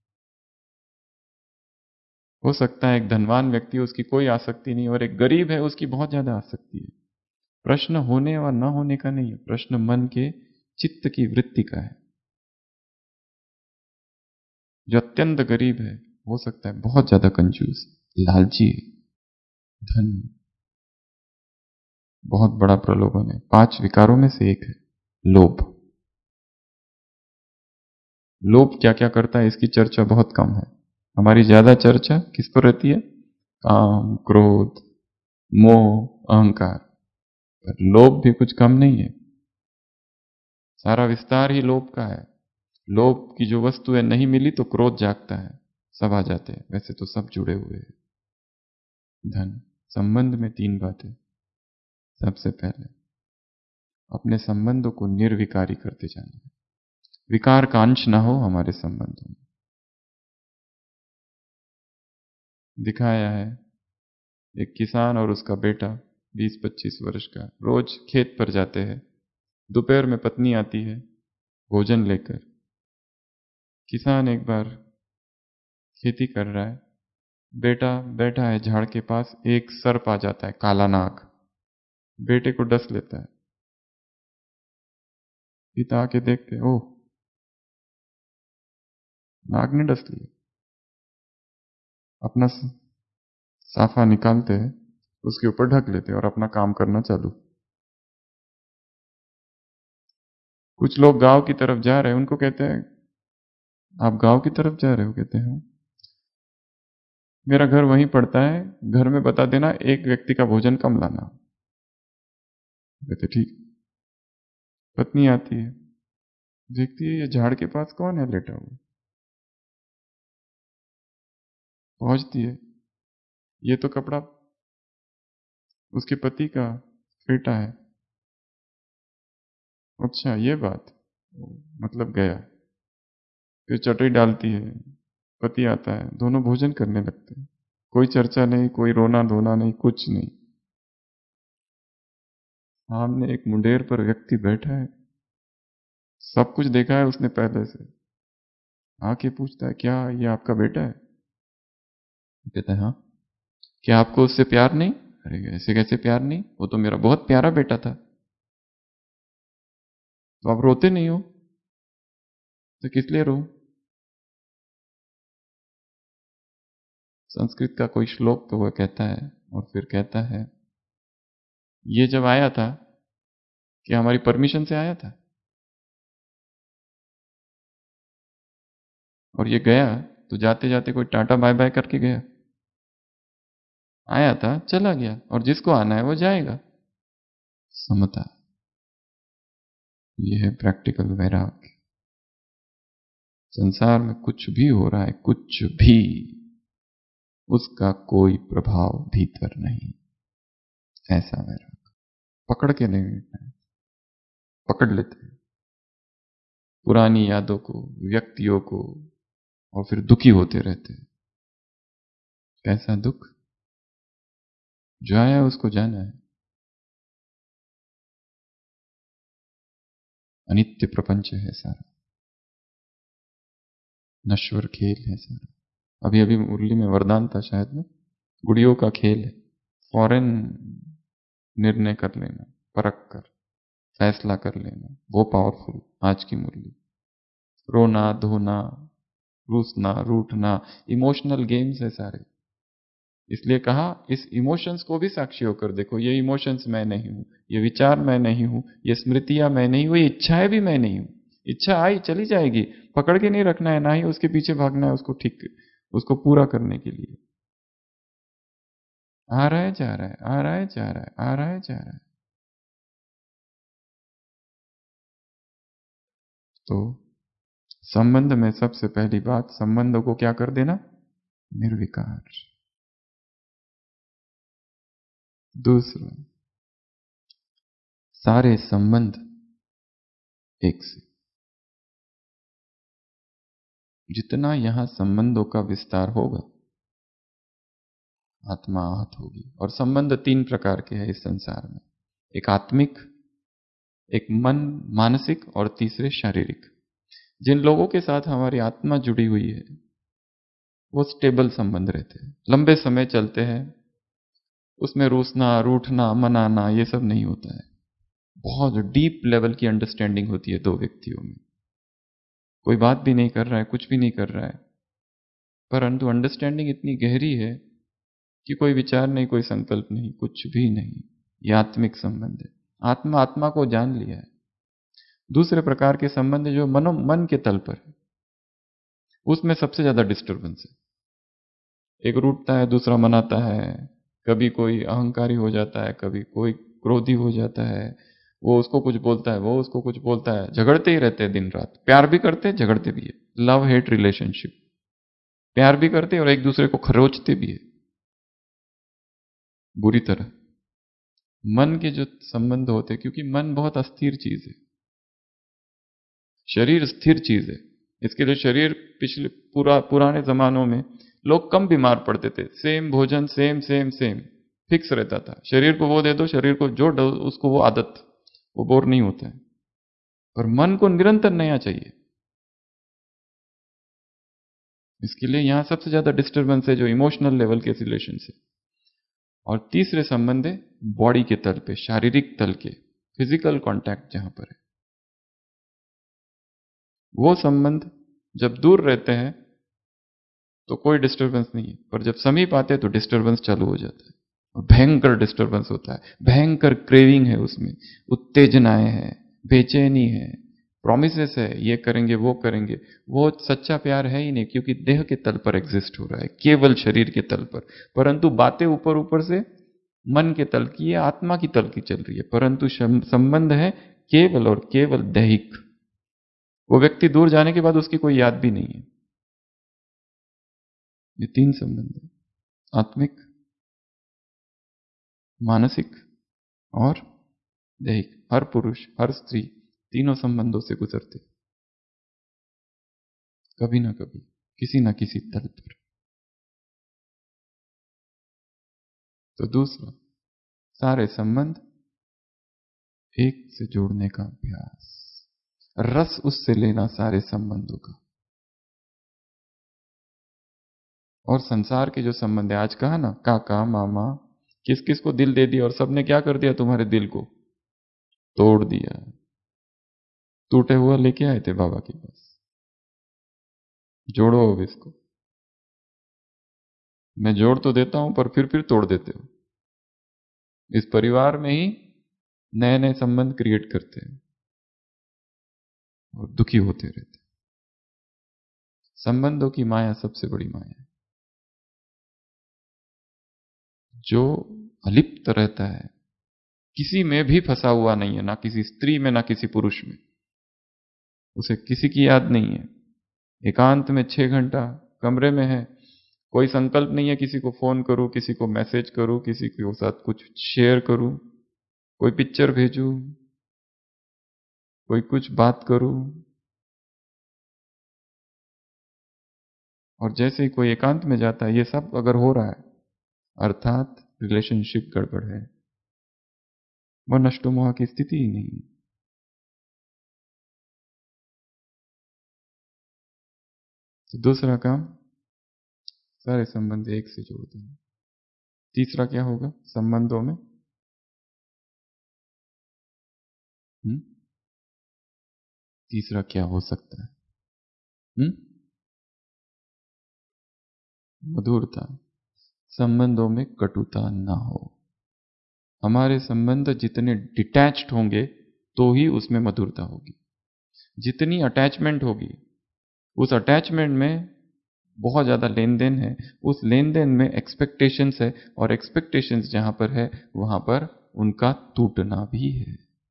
हो सकता है एक धनवान व्यक्ति, उसकी कोई आसक्ति नहीं, और एक गरीब है, उसकी बहुत ज्यादा आसक्ति है। प्रश्न होने और ना होने का नहीं है, प्रश्न मन के चित्त की वृत्ति का है। जो अत्यंत गरीब है, हो सकता है बहुत ज्यादा कंजूस, लालची है। धन बहुत बड़ा प्रलोभन है। पांच विकारों में से एक है लोभ। लोभ क्या क्या करता है, इसकी चर्चा बहुत कम है। हमारी ज्यादा चर्चा किस पर रहती है, काम, क्रोध, मोह, अहंकार। पर लोभ भी कुछ कम नहीं है। सारा विस्तार ही लोभ का है। लोभ की जो वस्तु है नहीं मिली तो क्रोध जागता है, सब आ जाते हैं। वैसे तो सब जुड़े हुए हैं। धन संबंध में तीन बातें। सबसे पहले अपने संबंधों को निर्विकारी करते जाना है। विकार का अंश ना हो हमारे संबंधों में। दिखाया है एक किसान और उसका बेटा बीस पच्चीस वर्ष का, रोज खेत पर जाते हैं। दोपहर में पत्नी आती है भोजन लेकर। किसान एक बार खेती कर रहा है, बेटा बैठा है झाड़ के पास, एक सर्प आ जाता है काला नाग, बेटे को डस लेता है। पिता आके देखते, ओह नाग ने डस लिया। अपना साफा निकालते हैं, उसके ऊपर ढक लेते हैं और अपना काम करना चालू। कुछ लोग गांव की तरफ जा रहे हैं, उनको कहते हैं आप गांव की तरफ जा रहे हो? कहते हैं मेरा घर वहीं पड़ता है, घर में बता देना एक व्यक्ति का भोजन कम लाना। कहते ठीक। पत्नी आती है, देखती है ये झाड़ के पास कौन है लेटा हुआ। पहुंचती है, ये तो कपड़ा उसके पति का फेटा है। अच्छा ये बात, मतलब गया। फिर चटई डालती है, पति आता है, दोनों भोजन करने लगते हैं। कोई चर्चा नहीं, कोई रोना धोना नहीं, कुछ नहीं। सामने एक मुंडेर पर व्यक्ति बैठा है, सब कुछ देखा है उसने पहले से। आके पूछता है क्या ये आपका बेटा है? कहता है हाँ। क्या आपको उससे प्यार नहीं? अरे ऐसे कैसे प्यार नहीं, वो तो मेरा बहुत प्यारा बेटा था। तो आप रोते नहीं हो? तो किस लिए रो? संस्कृत का कोई श्लोक तो वह कहता है, और फिर कहता है ये जब आया था कि हमारी परमिशन से आया था, और ये गया तो जाते जाते कोई टाटा बाय बाय करके गया? आया था चला गया, और जिसको आना है वो जाएगा। समता, ये है प्रैक्टिकल वैराग्य। संसार में कुछ भी हो रहा है, कुछ भी, उसका कोई प्रभाव भीतर नहीं। ऐसा वैराग्य पकड़ के नहीं बैठना है। पकड़ लेते हैं पुरानी यादों को, व्यक्तियों को, और फिर दुखी होते रहते हैं। कैसा दुख? जो आया उसको जाना है। अनित्य प्रपंच है सारा, नश्वर खेल है सारा। अभी अभी मुरली में वरदान था शायद ना, गुड़ियों का खेल है। फौरन निर्णय कर लेना, परख कर फैसला कर लेना, वो पावरफुल। आज की मुरली, रोना धोना, रूसना रूठना, इमोशनल गेम्स है सारे। इसलिए कहा इस इमोशंस को भी साक्षी होकर देखो। ये इमोशंस मैं नहीं हूं, ये विचार मैं नहीं हूं, ये स्मृतियां मैं नहीं हूं, ये इच्छाएं भी मैं नहीं हूं। इच्छा आई चली जाएगी, पकड़ के नहीं रखना है, ना ही उसके पीछे भागना है उसको ठीक, उसको पूरा करने के लिए। आ रहा है जा रहा है, आ रहा है जा रहा है, आ रहा है जा रहा है। तो संबंध में सबसे पहली बात, संबंधों को क्या कर देना? निर्विकार। दूसरा, सारे संबंध एक से। जितना यहां संबंधों का विस्तार होगा, आत्मा आहत होगी। और संबंध तीन प्रकार के हैं इस संसार में, एक आत्मिक, एक मन मानसिक, और तीसरे शारीरिक। जिन लोगों के साथ हमारी आत्मा जुड़ी हुई है वो स्टेबल संबंध रहते हैं, लंबे समय चलते हैं, उसमें रूसना रूठना मनाना ये सब नहीं होता है। बहुत डीप लेवल की अंडरस्टैंडिंग होती है दो व्यक्तियों में। कोई बात भी नहीं कर रहा है, कुछ भी नहीं कर रहा है, परंतु अंडरस्टैंडिंग इतनी गहरी है कि कोई विचार नहीं, कोई संकल्प नहीं, कुछ भी नहीं। ये आत्मिक संबंध है, आत्मा आत्मा को जान लिया है। दूसरे प्रकार के संबंध जो मनो मन के तल पर है, उसमें सबसे ज्यादा डिस्टर्बेंस है। एक रूठता है, दूसरा मनाता है, कभी कोई अहंकारी हो जाता है, कभी कोई क्रोधी हो जाता है, वो उसको कुछ बोलता है, वो उसको कुछ बोलता है, झगड़ते ही रहते हैं दिन रात। प्यार भी करते हैं, झगड़ते भी है। लव हेट रिलेशनशिप, प्यार भी करते हैं और एक दूसरे को खरोचते भी है बुरी तरह। मन के जो संबंध होते हैं, क्योंकि मन बहुत अस्थिर चीज है, शरीर स्थिर चीज है। इसके लिए शरीर पिछले पूरा पुराने जमानों में लोग कम बीमार पड़ते थे। सेम भोजन, सेम सेम सेम फिक्स रहता था। शरीर को वो दे दो, शरीर को जो दो उसको वो आदत, वो बोर नहीं होता है। पर मन को निरंतर नया चाहिए। इसके लिए यहां सबसे ज्यादा डिस्टरबेंस है जो इमोशनल लेवल के रिलेशन से। और तीसरे संबंध है बॉडी के तल पे, शारीरिक तल के, फिजिकल कांटेक्ट जहां पर है। वो संबंध जब दूर रहते हैं तो कोई डिस्टरबेंस नहीं है, पर जब समीप आते हैं तो डिस्टरबेंस चालू हो जाता है। और भयंकर डिस्टरबेंस होता है, भयंकर क्रेविंग है उसमें, उत्तेजनाएं हैं, बेचैनी है, प्रोमिसेस है, ये करेंगे वो करेंगे। वो सच्चा प्यार है ही नहीं, क्योंकि देह के तल पर एग्जिस्ट हो रहा है, केवल शरीर के तल पर। परंतु बातें ऊपर ऊपर से मन के तल की या आत्मा की तल की चल रही है, परंतु संबंध है केवल और केवल दैहिक। वो व्यक्ति दूर जाने के बाद उसकी कोई याद भी नहीं है। ये तीन संबंध है, आत्मिक, मानसिक और दैहिक। हर पुरुष, हर स्त्री तीनों संबंधों से गुजरते, कभी ना कभी, किसी ना किसी तल पर। तो दूसरा, सारे संबंध एक से जोड़ने का अभ्यास, रस उससे लेना सारे संबंधों का। और संसार के जो संबंध है, आज कहा ना, काका मामा, किस किस को दिल दे दिया, और सबने क्या कर दिया, तुम्हारे दिल को तोड़ दिया। टूटे हुआ लेके आए थे बाबा के पास, जोड़ो अब इसको। मैं जोड़ तो देता हूं, पर फिर फिर तोड़ देते हो। इस परिवार में ही नए नए संबंध क्रिएट करते हैं और दुखी होते रहते हैं। संबंधों की माया सबसे बड़ी माया है। जो अलिप्त रहता है, किसी में भी फंसा हुआ नहीं है, ना किसी स्त्री में ना किसी पुरुष में, उसे किसी की याद नहीं है, एकांत में छह घंटा कमरे में है, कोई संकल्प नहीं है किसी को फोन करूं, किसी को मैसेज करूं, किसी के साथ कुछ शेयर करूं, कोई पिक्चर भेजूं, कोई कुछ बात करूं। और जैसे ही कोई एकांत में जाता है, ये सब अगर हो रहा है, अर्थात रिलेशनशिप गड़बड़ है, वह नष्टोमोह की स्थिति ही नहीं है। तो दूसरा काम, सारे संबंध एक से जोड़ देना। तीसरा क्या होगा संबंधों में? हुँ? तीसरा क्या हो सकता है? हुँ? मधुरता। संबंधों में कटुता ना हो। हमारे संबंध जितने डिटैच्ड होंगे तो ही उसमें मधुरता होगी। जितनी अटैचमेंट होगी, उस अटैचमेंट में बहुत ज्यादा लेन देन है, उस लेन देन में एक्सपेक्टेशंस है, और एक्सपेक्टेशंस जहां पर है वहां पर उनका टूटना भी है।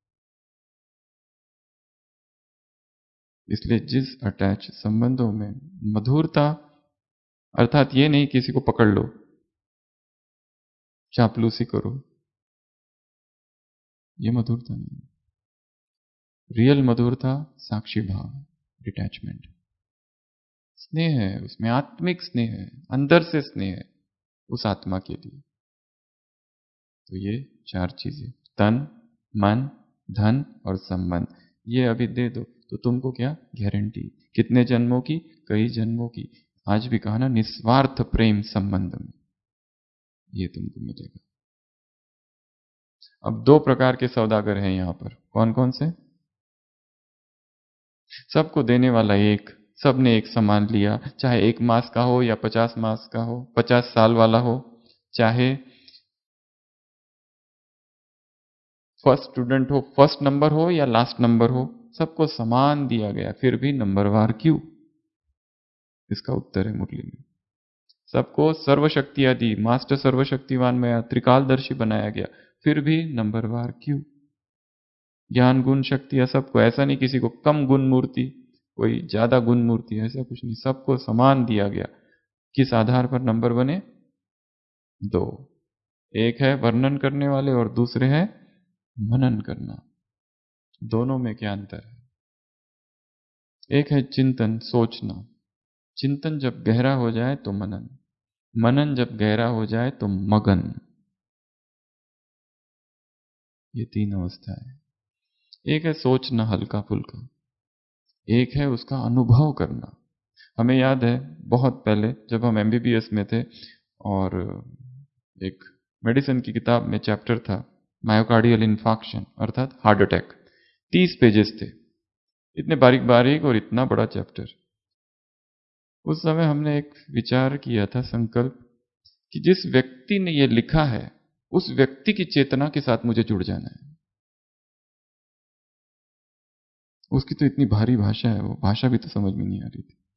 इसलिए जिस अटैच संबंधों में मधुरता, अर्थात ये नहीं किसी को पकड़ लो, चापलूसी करो, ये मधुरता नहीं। रियल मधुरता साक्षी भाव, डिटैचमेंट, स्नेह है उसमें, आत्मिक स्नेह है, अंदर से स्नेह है उस आत्मा के लिए। तो ये चार चीजें, तन, मन, धन और संबंध, ये अभी दे दो तो तुमको क्या गारंटी, कितने जन्मों की? कई जन्मों की। आज भी कहा ना, निस्वार्थ प्रेम संबंध में ये तुमको मिलेगा। अब दो प्रकार के सौदागर हैं यहां पर, कौन कौन से? सबको देने वाला एक, सबने एक समान लिया, चाहे एक मास का हो या पचास मास का हो, पचास साल वाला हो, चाहे फर्स्ट स्टूडेंट हो, फर्स्ट नंबर हो या लास्ट नंबर हो, सबको समान दिया गया, फिर भी नंबरवार क्यों? इसका उत्तर है मुरली में। सबको सर्वशक्तियां दी, मास्टर सर्वशक्तिवान में त्रिकालदर्शी बनाया गया, फिर भी नंबरवार क्यों? ज्ञान गुण शक्तियां सबको, ऐसा नहीं किसी को कम गुण मूर्ति, कोई ज्यादा गुण मूर्ति, ऐसा कुछ नहीं, सबको समान दिया गया। किस आधार पर नंबर बने? दो, एक है वर्णन करने वाले और दूसरे है मनन करना। दोनों में क्या अंतर है? एक है चिंतन, सोचना। चिंतन जब गहरा हो जाए तो मनन, मनन जब गहरा हो जाए तो मगन। ये तीन अवस्था है। एक है सोचना हल्का फुल्का, एक है उसका अनुभव करना। हमें याद है बहुत पहले जब हम एमबीबीएस में थे, और एक मेडिसिन की किताब में चैप्टर था मायोकार्डियल इन्फार्क्शन अर्थात हार्ट अटैक। तीस पेजेस थे, इतने बारीक बारीक और इतना बड़ा चैप्टर। उस समय हमने एक विचार किया था, संकल्प, कि जिस व्यक्ति ने यह लिखा है उस व्यक्ति की चेतना के साथ मुझे जुड़ जाना है। उसकी तो इतनी भारी भाषा है, वो भाषा भी तो समझ में नहीं आ रही थी।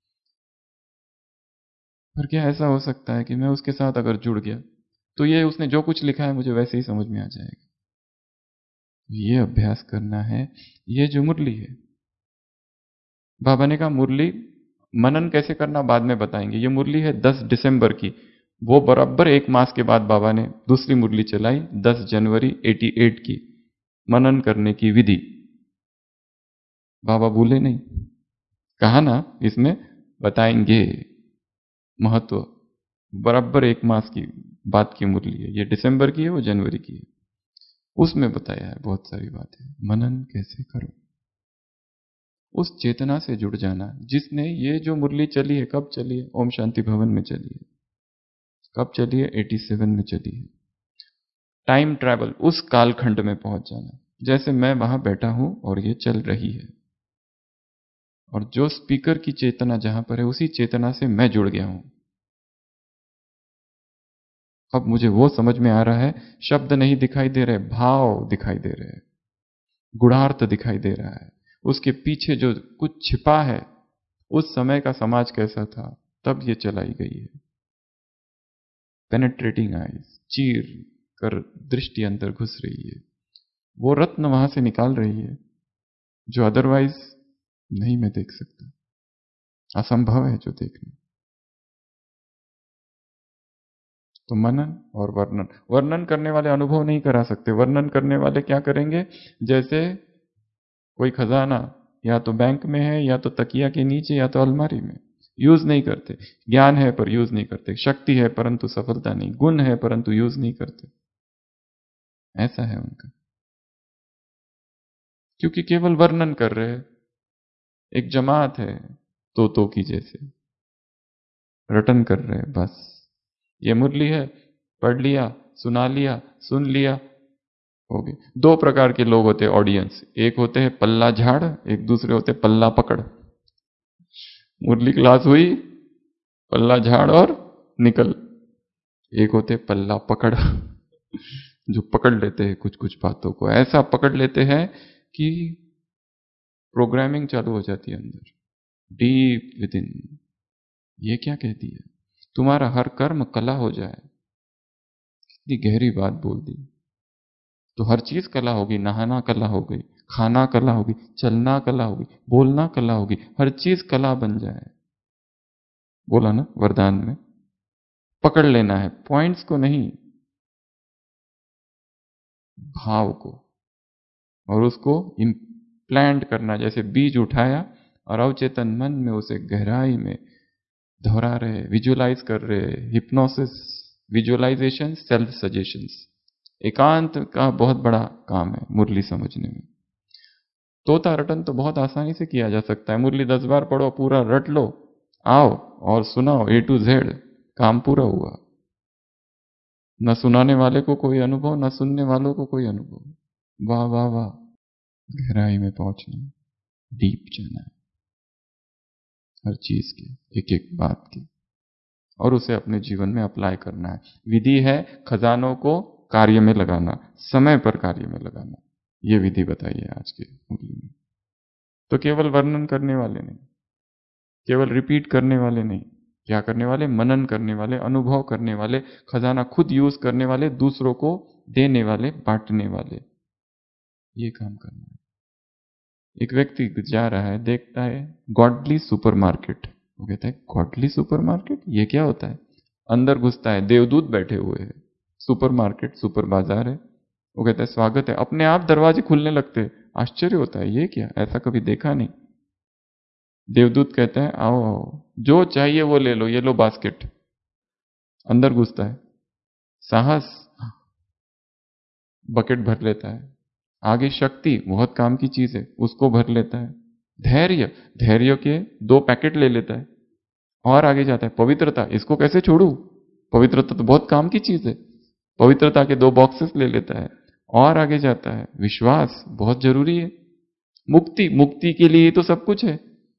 पर क्या ऐसा हो सकता है कि मैं उसके साथ अगर जुड़ गया तो ये उसने जो कुछ लिखा है मुझे वैसे ही समझ में आ जाएगा? ये अभ्यास करना है। ये जो मुरली है, बाबा ने कहा मुरली मनन कैसे करना बाद में बताएंगे। ये मुरली है दस दिसंबर की, वो बराबर एक मास के बाद बाबा ने दूसरी मुरली चलाई दस जनवरी अठासी की, मनन करने की विधि। बाबा भूले नहीं, कहा ना इसमें बताएंगे महत्व। बराबर एक मास की बात की मुरली है, ये दिसंबर की है, वो जनवरी की है। उसमें बताया है बहुत सारी बातें। मनन कैसे करो, उस चेतना से जुड़ जाना जिसने ये जो मुरली चली है, कब चली है? ओम शांति भवन में चली है। कब चली है? सत्तासी में चली है। टाइम ट्रैवल, उस कालखंड में पहुंच जाना, जैसे मैं वहां बैठा हूं और ये चल रही है, और जो स्पीकर की चेतना जहां पर है उसी चेतना से मैं जुड़ गया हूं। अब मुझे वो समझ में आ रहा है, शब्द नहीं दिखाई दे रहे, भाव दिखाई दे रहे हैं, गुणार्थ दिखाई दे रहा है, उसके पीछे जो कुछ छिपा है। उस समय का समाज कैसा था, तब ये चलाई गई है। पेनेट्रेटिंग आईज, चीर कर दृष्टि अंदर घुस रही है, वो रत्न वहां से निकाल रही है जो अदरवाइज नहीं मैं देख सकता, असंभव है जो देखना। तो मनन और वर्णन, वर्णन करने वाले अनुभव नहीं करा सकते। वर्णन करने वाले क्या करेंगे? जैसे कोई खजाना या तो बैंक में है, या तो तकिया के नीचे, या तो अलमारी में, यूज नहीं करते। ज्ञान है पर यूज नहीं करते, शक्ति है परंतु सफलता नहीं, गुण है परंतु यूज नहीं करते। ऐसा है उनका, क्योंकि केवल वर्णन कर रहे हैं। एक जमात है तोतों की जैसे, रटन कर रहे हैं बस। ये मुरली है, पढ़ लिया, सुना लिया, सुन लिया, हो गए। दो प्रकार के लोग होते हैं ऑडियंस, एक होते हैं पल्ला झाड़, एक दूसरे होते हैं पल्ला पकड़। मुरली क्लास हुई, पल्ला झाड़ और निकल। एक होते हैं पल्ला पकड़ जो पकड़ लेते हैं कुछ कुछ बातों को, ऐसा पकड़ लेते हैं कि प्रोग्रामिंग चालू हो जाती है अंदर, डीप विद इन। ये क्या कहती है? तुम्हारा हर कर्म कला हो जाए। कितनी गहरी बात बोल दी। तो हर चीज कला होगी, नहाना कला हो गई, खाना कला होगी, चलना कला होगी, बोलना कला होगी, हर चीज कला बन जाए। बोला ना वरदान में, पकड़ लेना है पॉइंट्स को नहीं, भाव को, और उसको इम्प्लांट करना। जैसे बीज उठाया और अवचेतन मन में उसे गहराई में दोहरा रहे, विजुअलाइज कर रहे। हिप्नोसिस, विजुअलाइजेशन, सेल्फ सजेशंस, एकांत का बहुत बड़ा काम है मुरली समझने में। तोता रटन तो बहुत आसानी से किया जा सकता है। मुरली दस बार पढ़ो, पूरा रट लो, आओ और सुनाओ, ए टू जेड, काम पूरा हुआ। न सुनाने वाले को कोई अनुभव, न सुनने वालों को कोई अनुभव। वाह वाह वाह, गहराई में पहुंचना, डीप जाना है हर चीज के, एक एक बात की, और उसे अपने जीवन में अप्लाई करना है। विधि है खजानों को कार्य में लगाना, समय पर कार्य में लगाना। ये विधि बताइए आज के मुरली में। तो केवल वर्णन करने वाले नहीं, केवल रिपीट करने वाले नहीं, क्या करने वाले? मनन करने वाले, अनुभव करने वाले, खजाना खुद यूज करने वाले, दूसरों को देने वाले, बांटने वाले। ये काम करना है। एक व्यक्ति जा रहा है, देखता है गॉडली सुपरमार्केट, वो कहता है गॉडली सुपरमार्केट, ये क्या होता है? अंदर घुसता है, देवदूत बैठे हुए हैं। सुपरमार्केट, सुपर बाजार है। वो कहता है स्वागत है, अपने आप दरवाजे खुलने लगते हैं। आश्चर्य होता है, ये क्या, ऐसा कभी देखा नहीं। देवदूत कहता है आओ आओ, जो चाहिए वो ले लो, ये लो बास्केट। अंदर घुसता है, साहस, बकेट भर लेता है। आगे शक्ति, बहुत काम की चीज है, उसको भर लेता है। धैर्य, धैर्य के दो पैकेट ले लेता है और आगे जाता है। पवित्रता, इसको कैसे छोड़ू, पवित्रता तो बहुत काम की चीज है, पवित्रता के दो बॉक्सेस ले लेता है और आगे जाता है। विश्वास बहुत जरूरी है। मुक्ति, मुक्ति के लिए तो सब कुछ है,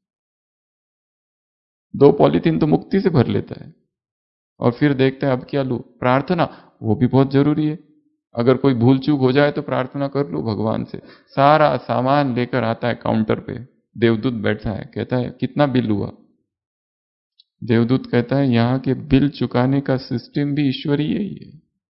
दो पॉलीथीन तो मुक्ति से भर लेता है। और फिर देखते हैं अब क्या लूं, प्रार्थना, वो भी बहुत जरूरी है। अगर कोई भूल चूक हो जाए तो प्रार्थना कर लो भगवान से। सारा सामान लेकर आता है काउंटर पे, देवदूत बैठा है, कहता है कितना बिल हुआ। देवदूत कहता है यहां के बिल चुकाने का सिस्टम भी ईश्वरीय ही है।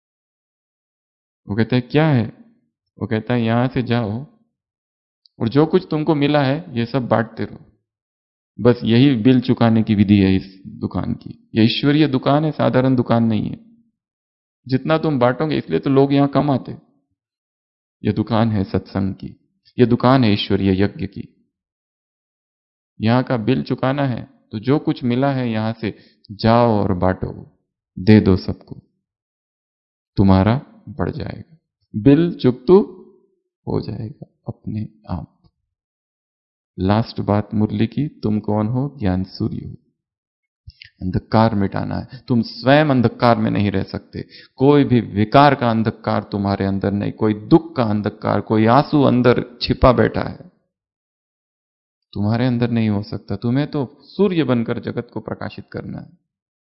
वो कहता है क्या है, वो कहता है यहां से जाओ और जो कुछ तुमको मिला है ये सब बांटते रहो, बस यही बिल चुकाने की विधि है इस दुकान की। ये ईश्वरीय दुकान है, साधारण दुकान नहीं है। जितना तुम बांटोगे इसलिए तो लोग यहां कम आते। ये दुकान है सत्संग की, ये दुकान है ईश्वरीय यज्ञ की। यहां का बिल चुकाना है तो जो कुछ मिला है यहां से जाओ और बांटो, दे दो सबको, तुम्हारा बढ़ जाएगा, बिल चुकतू हो जाएगा अपने आप। लास्ट बात मुरली की, तुम कौन हो, ज्ञान सूर्य हो। अंधकार मिटाना है, तुम स्वयं अंधकार में नहीं रह सकते। कोई भी विकार का अंधकार तुम्हारे अंदर नहीं, कोई दुख का अंधकार, कोई आंसू अंदर छिपा बैठा है, तुम्हारे अंदर नहीं हो सकता। तुम्हें तो सूर्य बनकर जगत को प्रकाशित करना है,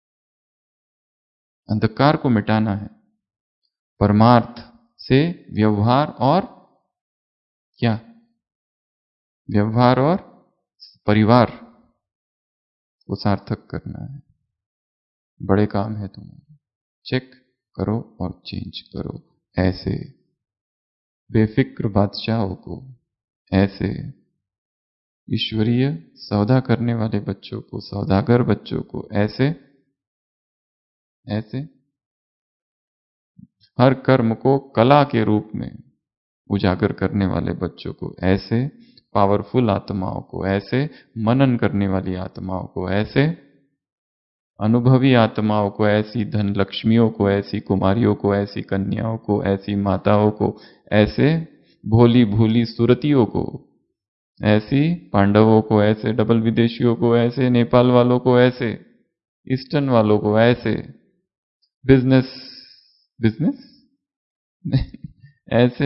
अंधकार को मिटाना है। परमार्थ से व्यवहार और क्या, व्यवहार और परिवार को सार्थक करना है। बड़े काम है तुम्हारे, चेक करो और चेंज करो। ऐसे बेफिक्र बादशाहों को, ऐसे ईश्वरीय सौदा करने वाले बच्चों को, सौदागर बच्चों को, ऐसे ऐसे हर कर्म को कला के रूप में उजागर करने वाले बच्चों को, ऐसे पावरफुल आत्माओं को, ऐसे मनन करने वाली आत्माओं को, ऐसे अनुभवी आत्माओं को, ऐसी धन लक्ष्मियों को, ऐसी कुमारियों को, ऐसी कन्याओं को, ऐसी माताओं को, ऐसे भोली भूली सुरतियों को, ऐसी पांडवों को, ऐसे डबल विदेशियों को, ऐसे नेपाल वालों को, ऐसे ईस्टर्न वालों को, ऐसे बिजनेस बिजनेस ऐसे,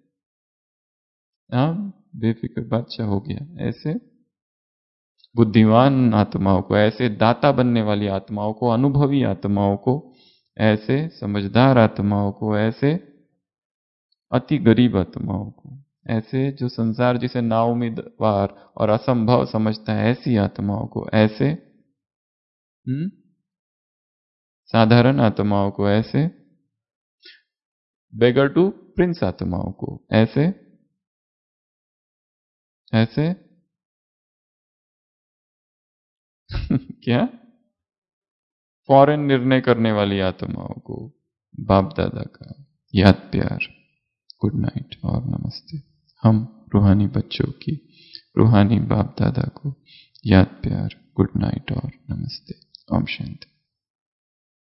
हाँ बेफिक्र बादशाह हो गया, ऐसे बुद्धिमान आत्माओं को, ऐसे दाता बनने वाली आत्माओं को, अनुभवी आत्माओं को, ऐसे समझदार आत्माओं को, ऐसे अति गरीब आत्माओं को, ऐसे जो संसार जिसे नाउम्मीदवार और असंभव समझता है ऐसी आत्माओं को, ऐसे हम्म साधारण आत्माओं को, ऐसे बेगर टू प्रिंस आत्माओं को, ऐसे ऐसे क्या, फौरन निर्णय करने वाली आत्माओं को बाप दादा का याद प्यार, गुड नाइट और नमस्ते। हम रूहानी बच्चों की, रूहानी बाप दादा को याद प्यार, गुड नाइट और नमस्ते। ओम शांति।